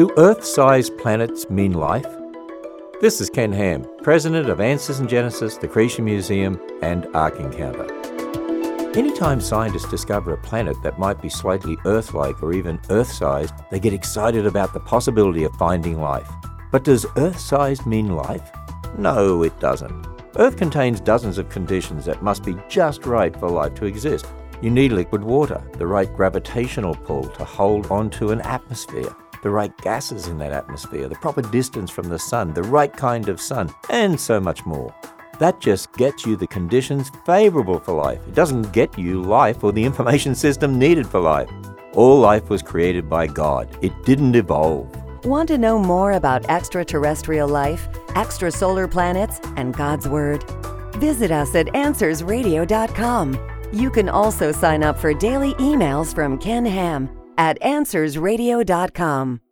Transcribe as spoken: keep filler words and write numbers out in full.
Do Earth-sized planets mean life? This is Ken Ham, President of Answers in Genesis, the Creation Museum, and Ark Encounter. Anytime scientists discover a planet that might be slightly Earth-like or even Earth-sized, they get excited about the possibility of finding life. But does Earth-sized mean life? No, it doesn't. Earth contains dozens of conditions that must be just right for life to exist. You need liquid water, the right gravitational pull to hold onto an atmosphere, the right gases in that atmosphere, the proper distance from the sun, the right kind of sun, and so much more. That just gets you the conditions favorable for life. It doesn't get you life or the information system needed for life. All life was created by God. It didn't evolve. Want to know more about extraterrestrial life, extrasolar planets, and God's Word? Visit us at answers radio dot com. You can also sign up for daily emails from Ken Ham at answers radio dot com.